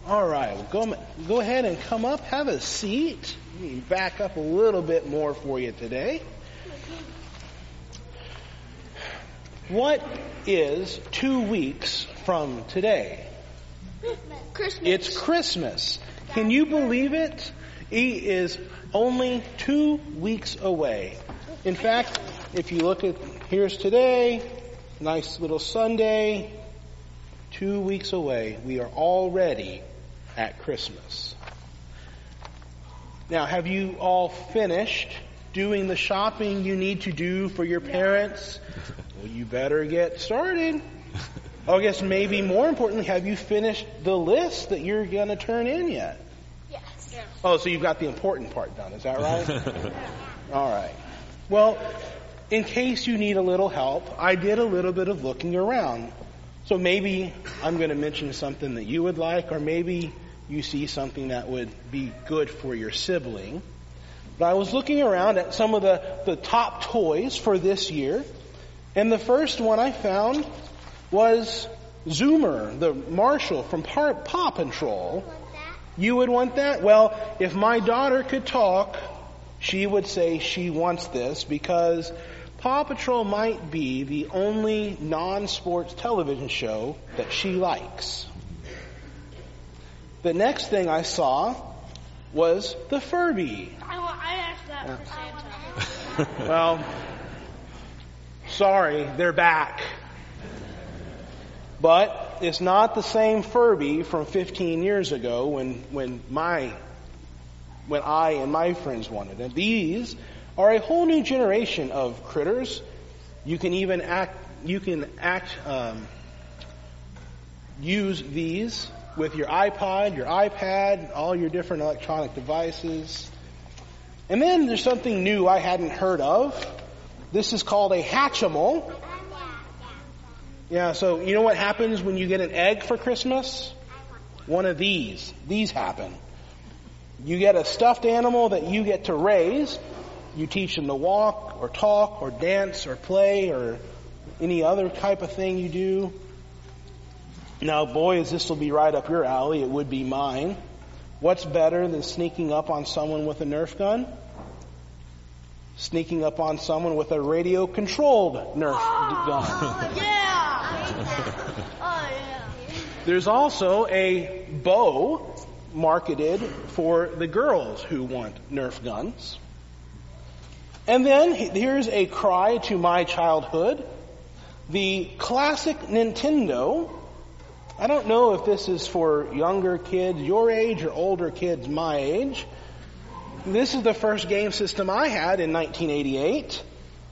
All right, well, go ahead and come up, have a seat. Let me back up a little bit more for you today. What is 2 weeks from today? Christmas. It's Christmas. Can you believe it? It is only 2 weeks away. In fact, if you look at, here's today, nice little Sunday, 2 weeks away. We are already at Christmas. Now, have you all finished doing the shopping you need to do for your parents? Well, you better get started. I guess maybe more importantly, have you finished the list that you're going to turn in yet? Yes. Oh, so you've got the important part done. Is that right? All right. Well, in case you need a little help, I did a little bit of looking around. So maybe I'm going to mention something that you would like, or maybe you see something that would be good for your sibling. But I was looking around at some of the top toys for this year, and the first one I found was Zoomer, the Marshall from Paw Patrol. You would want that? Well, if my daughter could talk, she would say she wants this because Paw Patrol might be the only non-sports television show that she likes. The next thing I saw was the Furby. I asked that for Santa. Well, sorry, they're back. But it's not the same Furby from 15 years ago when I and my friends wanted it. These are a whole new generation of critters. You can use these with your iPod, your iPad, all your different electronic devices. And then there's something new I hadn't heard of. This is called a Hatchimal. Yeah, so you know what happens when you get an egg for Christmas? One of these. These happen. You get a stuffed animal that you get to raise. You teach them to walk or talk or dance or play or any other type of thing you do. Now, boys, this will be right up your alley. It would be mine. What's better than sneaking up on someone with a Nerf gun? Sneaking up on someone with a radio-controlled Nerf gun. Oh, yeah. Oh, yeah. There's also a bow marketed for the girls who want Nerf guns. And then here's a cry to my childhood. The classic Nintendo. I don't know if this is for younger kids your age or older kids my age. This is the first game system I had in 1988.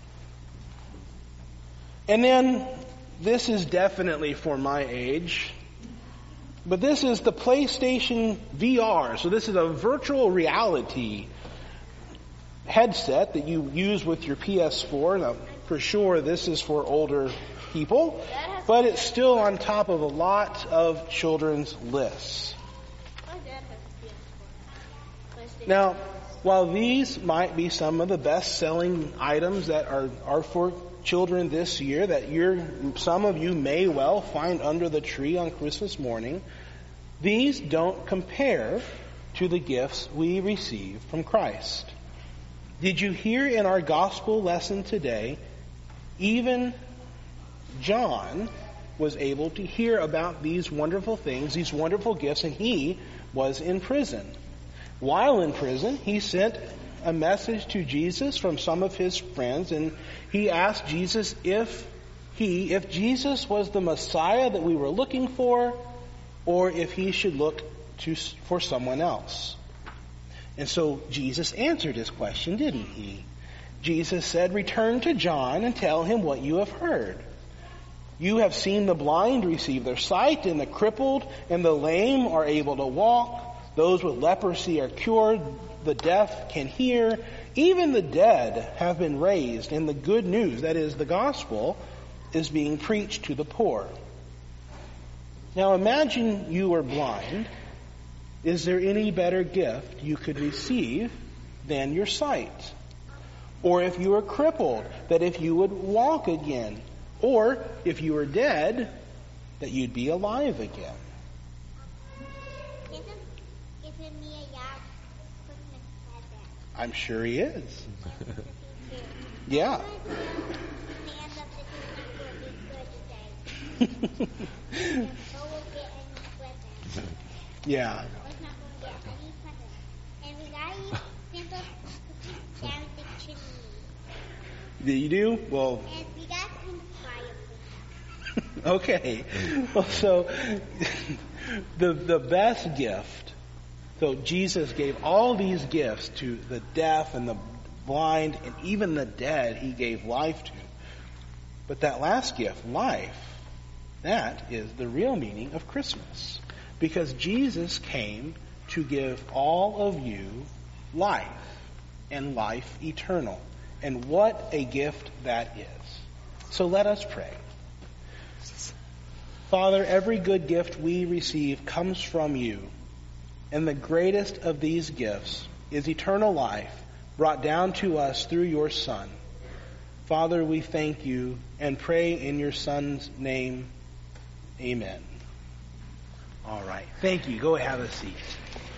And then this is definitely for my age. But this is the PlayStation VR. So this is a virtual reality headset that you use with your PS4. Now, for sure, this is for older people, but it's still on top of a lot of children's lists. My dad has a PS4. Now, while these might be some of the best-selling items that are for children this year, that some of you may well find under the tree on Christmas morning, these don't compare to the gifts we receive from Christ. Did you hear in our gospel lesson today, even John was able to hear about these wonderful things, these wonderful gifts, and he was in prison. While in prison, he sent a message to Jesus from some of his friends, and he asked Jesus if Jesus was the Messiah that we were looking for, or if he should look for someone else. And so Jesus answered his question, didn't he? Jesus said, "Return to John and tell him what you have heard. You have seen the blind receive their sight, and the crippled and the lame are able to walk. Those with leprosy are cured. The deaf can hear. Even the dead have been raised, and the good news, that is the gospel, is being preached to the poor." Now imagine you are blind. Is there any better gift you could receive than your sight? Or if you were crippled, that if you would walk again. Or if you were dead, that you'd be alive again. giving me a yacht Christmas present. I'm sure he is. That's the thing too. Yeah. I'm going to stand up the Christmas will be good today. And no will get any presents. Yeah. We're not going to get any presents. And we got to stand up cookies down the chimney. You do? Well, And we got some fireplace. okay. Well, so the best gift. So Jesus gave all these gifts to the deaf and the blind and even the dead. He gave life to. But that last gift, life, that is the real meaning of Christmas. Because Jesus came to give all of you life and life eternal. And what a gift that is. So let us pray. Father, every good gift we receive comes from you. And the greatest of these gifts is eternal life brought down to us through your Son. Father, we thank you and pray in your Son's name. Amen. All right. Thank you. Go have a seat.